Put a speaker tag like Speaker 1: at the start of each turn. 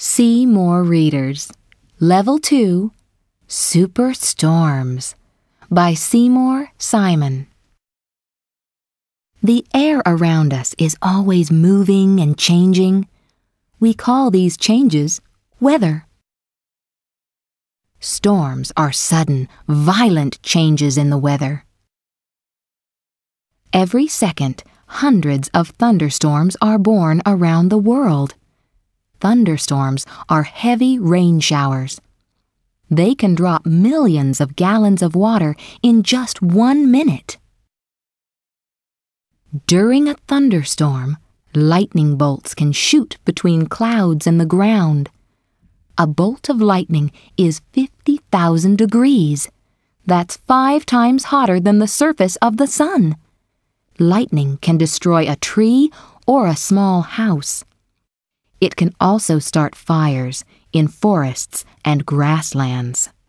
Speaker 1: See more readers. Level 2, Superstorms by Seymour Simon. The air around us is always moving and changing. We call these changes weather. Storms are sudden, violent changes in the weather. Every second, hundreds of thunderstorms are born around the world. Thunderstorms are heavy rain showers. They can drop millions of gallons of water in just 1 minute. During a thunderstorm, lightning bolts can shoot between clouds and the ground. A bolt of lightning is 50,000 degrees. That's 5 times hotter than the surface of the sun. Lightning can destroy a tree or a small house. It can also start fires in forests and grasslands.